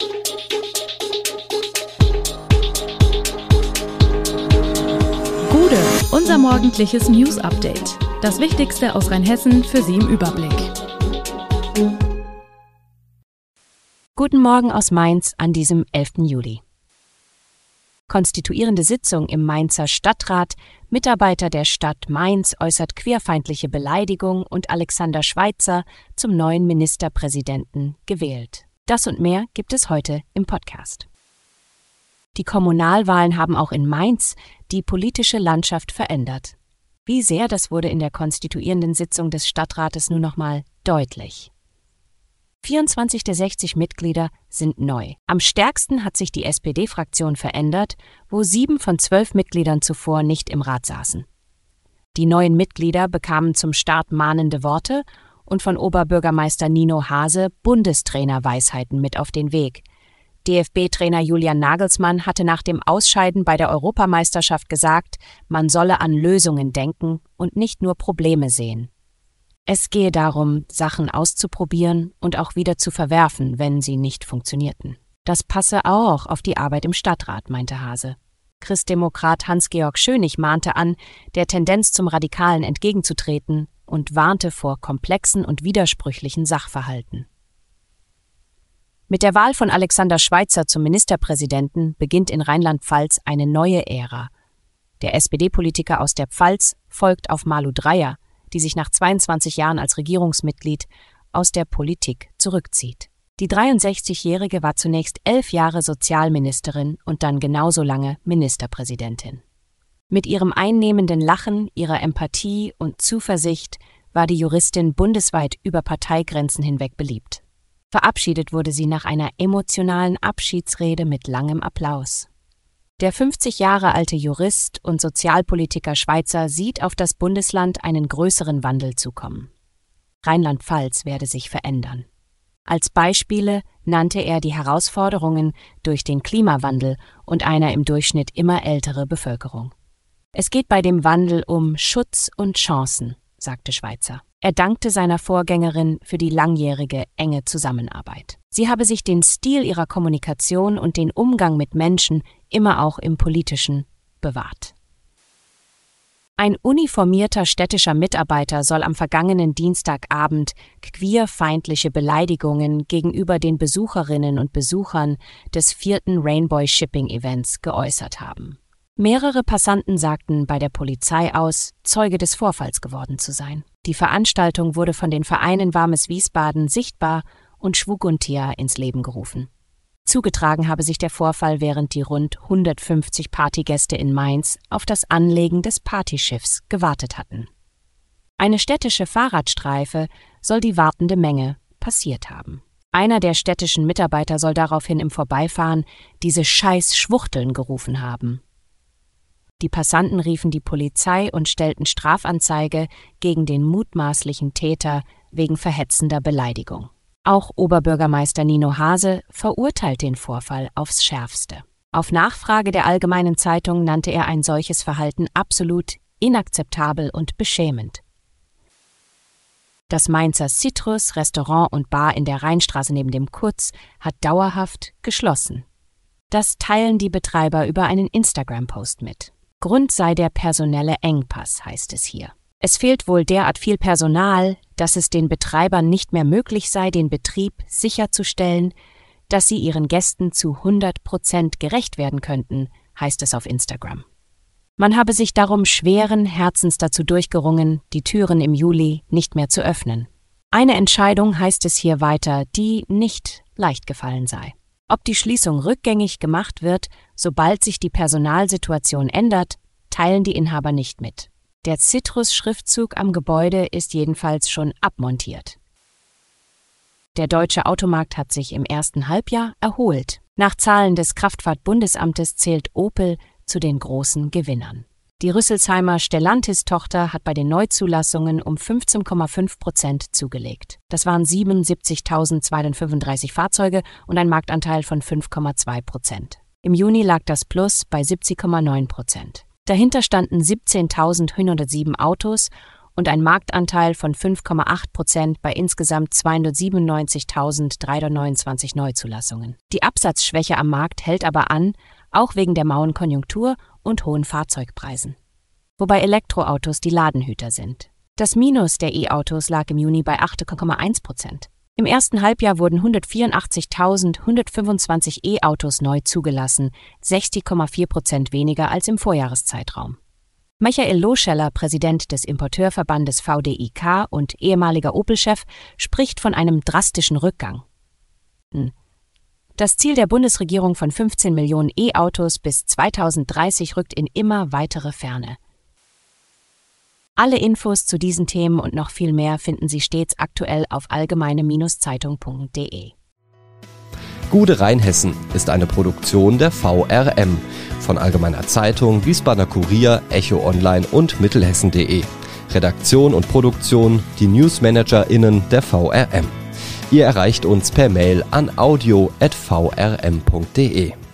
Gude, unser morgendliches News-Update. Das Wichtigste aus Rheinhessen für Sie im Überblick. Guten Morgen aus Mainz an diesem 11. Juli. Konstituierende Sitzung im Mainzer Stadtrat. Mitarbeiter der Stadt Mainz äußert queerfeindliche Beleidigung und Alexander Schweitzer zum neuen Ministerpräsidenten gewählt. Das und mehr gibt es heute im Podcast. Die Kommunalwahlen haben auch in Mainz die politische Landschaft verändert. Wie sehr, das wurde in der konstituierenden Sitzung des Stadtrates nur noch mal deutlich. 24 der 60 Mitglieder sind neu. Am stärksten hat sich die SPD-Fraktion verändert, wo 7 von 12 Mitgliedern zuvor nicht im Rat saßen. Die neuen Mitglieder bekamen zum Start mahnende Worte und von Oberbürgermeister Nino Hase Bundestrainerweisheiten mit auf den Weg. DFB-Trainer Julian Nagelsmann hatte nach dem Ausscheiden bei der Europameisterschaft gesagt, man solle an Lösungen denken und nicht nur Probleme sehen. Es gehe darum, Sachen auszuprobieren und auch wieder zu verwerfen, wenn sie nicht funktionierten. Das passe auch auf die Arbeit im Stadtrat, meinte Hase. Christdemokrat Hans-Georg Schönig mahnte an, der Tendenz zum Radikalen entgegenzutreten und warnte vor komplexen und widersprüchlichen Sachverhalten. Mit der Wahl von Alexander Schweitzer zum Ministerpräsidenten beginnt in Rheinland-Pfalz eine neue Ära. Der SPD-Politiker aus der Pfalz folgt auf Malu Dreyer, die sich nach 22 Jahren als Regierungsmitglied aus der Politik zurückzieht. Die 63-Jährige war zunächst 11 Jahre Sozialministerin und dann genauso lange Ministerpräsidentin. Mit ihrem einnehmenden Lachen, ihrer Empathie und Zuversicht war die Juristin bundesweit über Parteigrenzen hinweg beliebt. Verabschiedet wurde sie nach einer emotionalen Abschiedsrede mit langem Applaus. Der 50 Jahre alte Jurist und Sozialpolitiker Schweitzer sieht auf das Bundesland einen größeren Wandel zukommen. Rheinland-Pfalz werde sich verändern. Als Beispiele nannte er die Herausforderungen durch den Klimawandel und eine im Durchschnitt immer ältere Bevölkerung. Es geht bei dem Wandel um Schutz und Chancen, sagte Schweitzer. Er dankte seiner Vorgängerin für die langjährige, enge Zusammenarbeit. Sie habe sich den Stil ihrer Kommunikation und den Umgang mit Menschen immer auch im Politischen bewahrt. Ein uniformierter städtischer Mitarbeiter soll am vergangenen Dienstagabend queerfeindliche Beleidigungen gegenüber den Besucherinnen und Besuchern des 4. Rainbow Shipping Events geäußert haben. Mehrere Passanten sagten bei der Polizei aus, Zeuge des Vorfalls geworden zu sein. Die Veranstaltung wurde von den Vereinen Warmes Wiesbaden sichtbar und Schwuguntia ins Leben gerufen. Zugetragen habe sich der Vorfall, während die rund 150 Partygäste in Mainz auf das Anlegen des Partyschiffs gewartet hatten. Eine städtische Fahrradstreife soll die wartende Menge passiert haben. Einer der städtischen Mitarbeiter soll daraufhin im Vorbeifahren diese scheiß Schwuchteln gerufen haben. Die Passanten riefen die Polizei und stellten Strafanzeige gegen den mutmaßlichen Täter wegen verhetzender Beleidigung. Auch Oberbürgermeister Nino Hase verurteilt den Vorfall aufs Schärfste. Auf Nachfrage der Allgemeinen Zeitung nannte er ein solches Verhalten absolut inakzeptabel und beschämend. Das Mainzer Citrus, Restaurant und Bar in der Rheinstraße neben dem Kutz hat dauerhaft geschlossen. Das teilen die Betreiber über einen Instagram-Post mit. Grund sei der personelle Engpass, heißt es hier. Es fehlt wohl derart viel Personal, dass es den Betreibern nicht mehr möglich sei, den Betrieb sicherzustellen, dass sie ihren Gästen zu 100% gerecht werden könnten, heißt es auf Instagram. Man habe sich darum schweren Herzens dazu durchgerungen, die Türen im Juli nicht mehr zu öffnen. Eine Entscheidung, heißt es hier weiter, die nicht leicht gefallen sei. Ob die Schließung rückgängig gemacht wird, sobald sich die Personalsituation ändert, teilen die Inhaber nicht mit. Der Citrus-Schriftzug am Gebäude ist jedenfalls schon abmontiert. Der Deutsche Automarkt hat sich im ersten Halbjahr erholt. Nach Zahlen des Kraftfahrt-Bundesamtes zählt Opel zu den großen Gewinnern. Die Rüsselsheimer Stellantis-Tochter hat bei den Neuzulassungen um 15,5% zugelegt. Das waren 77.235 Fahrzeuge und ein Marktanteil von 5,2%. Im Juni lag das Plus bei 70,9%. Dahinter standen 17.107 Autos und ein Marktanteil von 5,8% bei insgesamt 297.329 Neuzulassungen. Die Absatzschwäche am Markt hält aber an, auch wegen der mauen Konjunktur und hohen Fahrzeugpreisen. Wobei Elektroautos die Ladenhüter sind. Das Minus der E-Autos lag im Juni bei 8,1%. Im ersten Halbjahr wurden 184.125 E-Autos neu zugelassen, 60,4% weniger als im Vorjahreszeitraum. Michael Loscheller, Präsident des Importeurverbandes VDIK und ehemaliger Opel-Chef, spricht von einem drastischen Rückgang. Das Ziel der Bundesregierung von 15 Millionen E-Autos bis 2030 rückt in immer weitere Ferne. Alle Infos zu diesen Themen und noch viel mehr finden Sie stets aktuell auf allgemeine-zeitung.de. Gude Rheinhessen ist eine Produktion der VRM von Allgemeiner Zeitung, Wiesbadener Kurier, Echo Online und Mittelhessen.de. Redaktion und Produktion die NewsmanagerInnen der VRM. Ihr erreicht uns per Mail an audio@vrm.de.